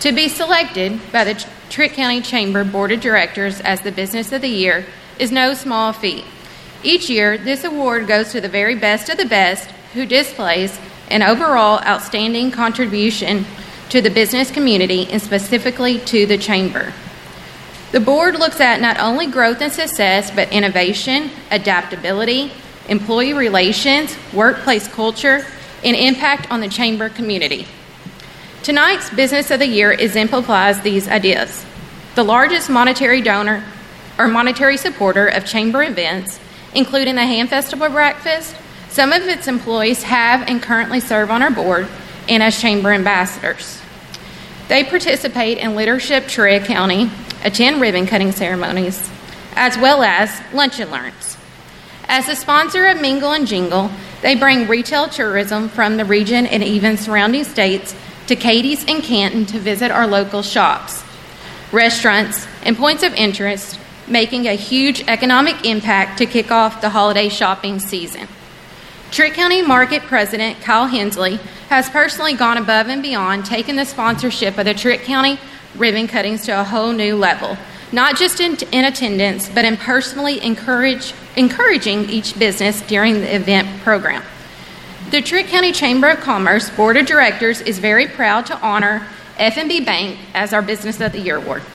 To be selected by the Trent County Chamber Board of Directors as the Business of the Year is no small feat. Each year, this award goes to the very best of the best who displays an overall outstanding contribution to the business community and specifically to the Chamber. The board looks at not only growth and success, but innovation, adaptability, employee relations, workplace culture, and impact on the Chamber community. Tonight's Business of the Year exemplifies these ideas. The largest monetary donor or monetary supporter of Chamber events, including the Ham Festival Breakfast, some of its employees have and currently serve on our board and as Chamber ambassadors. They participate in leadership tour county, attend ribbon cutting ceremonies, as well as lunch and learns. As a sponsor of Mingle and Jingle, they bring retail tourism from the region and even surrounding states to Cadiz and Canton to visit our local shops, restaurants, and points of interest, making a huge economic impact to kick off the holiday shopping season. Trent County Market President Kyle Hensley has personally gone above and beyond, taking the sponsorship of the Trent County ribbon cuttings to a whole new level, not just in attendance, but in personally encouraging each business during the event program. The Trent County Chamber of Commerce Board of Directors is very proud to honor F&B Bank as our Business of the Year award.